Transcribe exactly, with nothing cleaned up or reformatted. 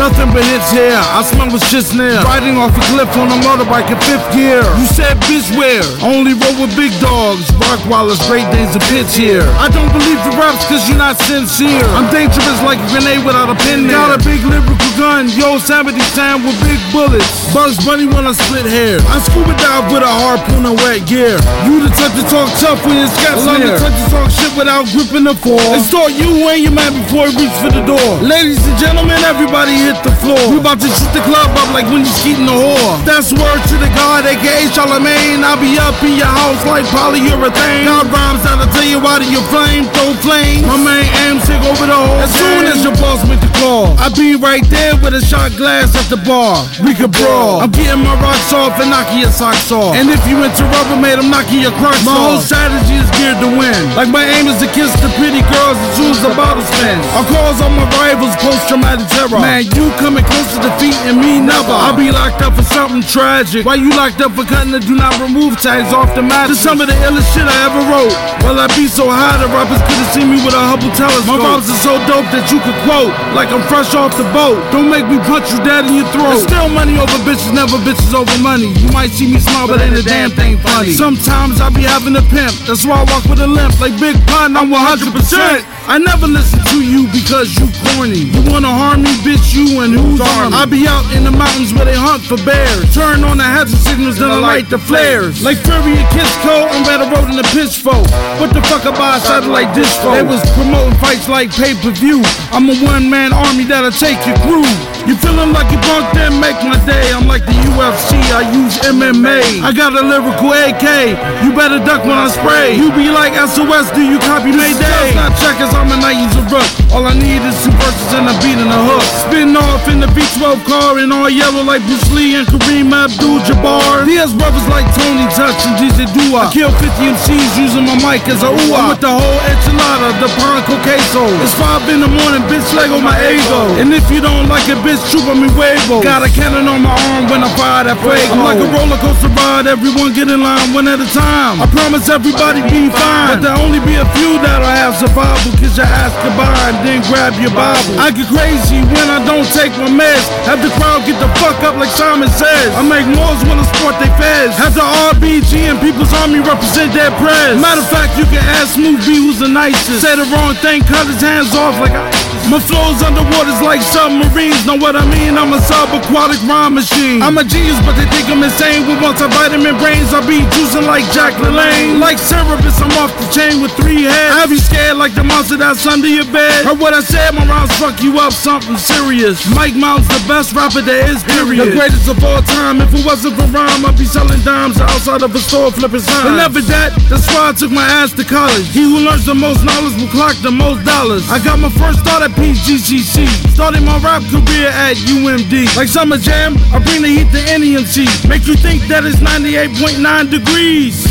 Nothing but hits here, I smell what's just near. Riding off a cliff on a motorbike in fifth gear. You said bitch where? Only roll with big dogs. Rockwalla's Great Danes and pitch here. I don't believe the raps cause you're not sincere. I'm dangerous like a grenade without a pin there. Got a big lyrical gun, yo Yosemite Sam with big bullets. Bugs Bunny when I split hair. I scuba dive with a harpoon and wet gear. You the type to talk tough when it's got near. I'm the type to talk shit without gripping the floor. Extort you and your man before he reach for the door. Ladies and gentlemen, everybody hit the floor. We about to shoot the club up like when you're skeeting the whore. That's word to the God, aka Charlemagne. I'll be up in your house like polyurethane. Got rhymes that'll tell you why do you flame, throw flame. My main aim take over the whole As soon as your boss make the call, I be right there with a shot glass at the bar. We could brawl. I'm getting my rocks off and knocking your socks off. And if you into Rubbermaid, I'm knocking your crocs off. My whole strategy is geared to win. Like my aim is to kiss the pretty girls as soon as the bottle spins. I calls on my rivals post-traumatic terror. Man, you coming close to defeat and me never. I'll be locked up for something tragic. Why you locked up for cutting the do not remove tags off the mattress? Just some of the illest shit I ever wrote. Well, I be so high the rappers could've seen me with a Hubble telescope. My rhymes are so dope that you could quote like I'm fresh off the boat. Don't make me punch you dead in your throat. It's still money over bitches, never bitches over money. You might see me smile, but ain't a damn thing funny. Sometimes I be having a pimp, that's why I walk with a limp. Like Big Pun, I'm one hundred percent. I never listen to you because you corny. You wanna harm me, bitch, you and who's army? I be out in the mountains where they hunt for bears. Turn on the hazard signals, then I light the flares. Like Fury and Kisco, I'm better road in the pitchfork. What the fuck I buy a satellite dish for? They was promoting fights like pay-per-view. I'm a one-man army that'll take your crew. You feeling like you drunk, then make my day. I'm like the U F C, I use M M A. I got a lyrical A K, you better duck when I spray. You be like S O S, do you copy Mayday? Not checkers, I'm a night user rook. All I need is two verses and a beat and a hook. Spin off in the V twelve car in all yellow like Bruce Lee and Kareem Abdul-Jabbar. Diaz brothers like Tony Touch and D J Dua. I kill fifty M Cs using my mic as a ooh. I'm with the whole enchilada, the Bronco queso. It's five in the morning, bitch, Lego my ego. And if you don't like it, bitch, troop on me huevo. Got a cannon on my arm when I fire that fuego. I'm like a roller coaster ride, everyone get in line one at a time. I promise everybody be fine, but there'll only be a few that'll have survival. Kiss your ass goodbye and then grab your Bible. I get crazy when I don't take my meds. Have the crowd get the fuck up like Simon says. I make noise when I sport they feds. Have the R B G and People's Army represent their press. Matter of fact, you can ask Smooth B who's the nicest. Say the wrong thing, cut his hands off like I. My flow's underwater's like submarines. Know what I mean? I'm a subaquatic rhyme machine. I'm a genius, but they think I'm insane. With multivitamin brains, I be juicing like Jack LaLanne. Like Cerebus, I'm off the chain with three heads. I be scared like the monster that's under your bed. Heard what I said, my rhymes fuck you up, something serious. Mike Mount's the best rapper there is, period. The greatest of all time. If it wasn't for rhyme, I'd be selling dimes outside of a store flipping signs. But never that, that's why I took my ass to college. He who learns the most knowledge will clock the most dollars. I got my first start at P G C C. Started my rap career at U M D. Like Summer Jam, I bring the heat to any M C. Make you think that it's ninety-eight point nine degrees.